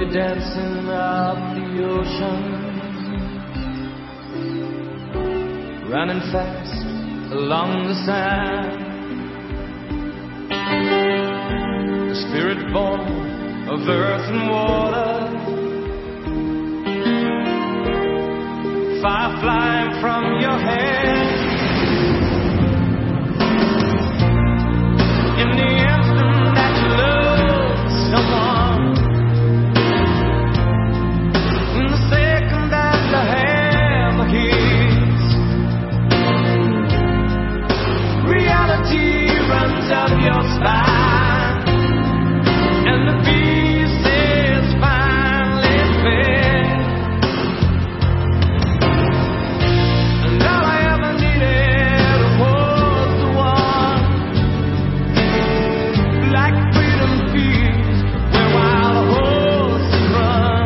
dancing up the ocean, running fast along the sand. The spirit born of earth and water, fire flying from your head. In the instant that you love someone, in the second that the hammer hits, reality runs up your spine, and the beast is finally fed. And all I ever needed was the one, like freedom feels where wild horses run.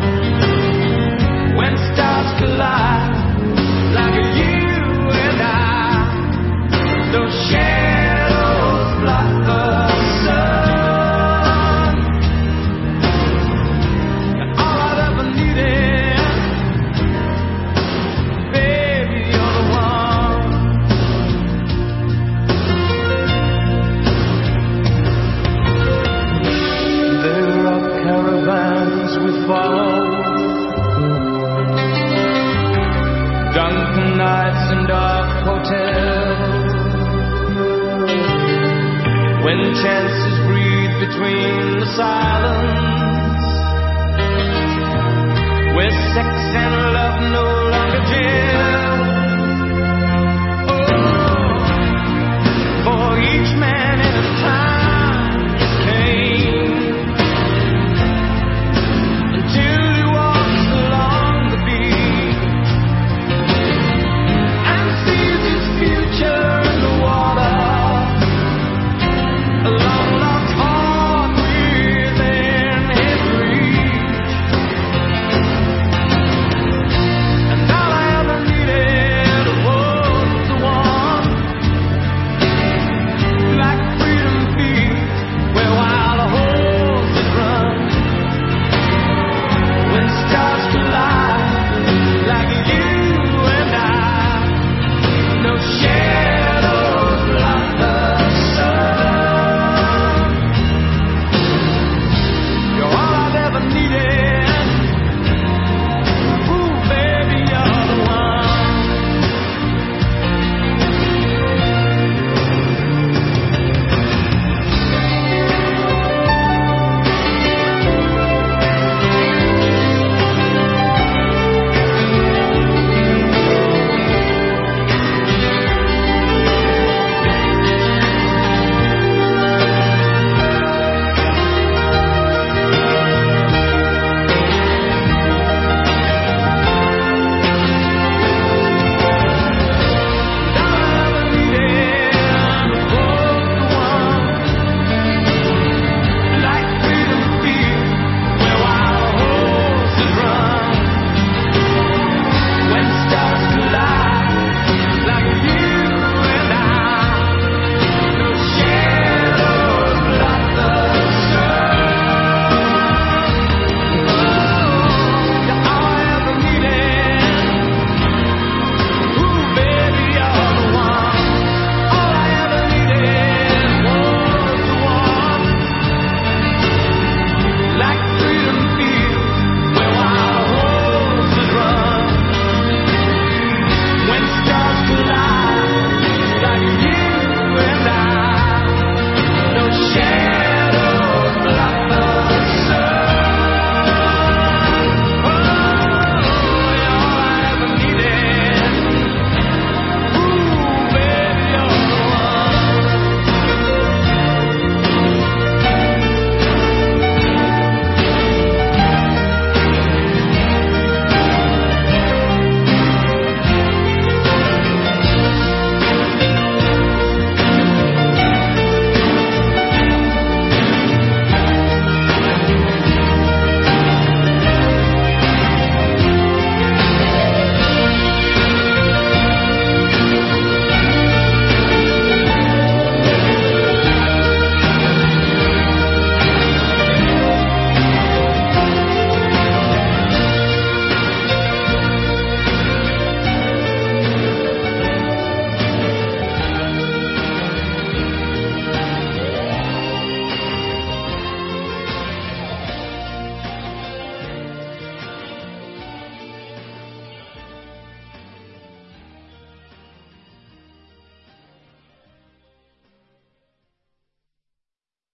When stars collide, like you and I, those shadows block the sun. And all I ever needed, baby, you're the one. There are caravans we follow, drunken nights and dark hotels, when chances breathe between the silence, where sex and love know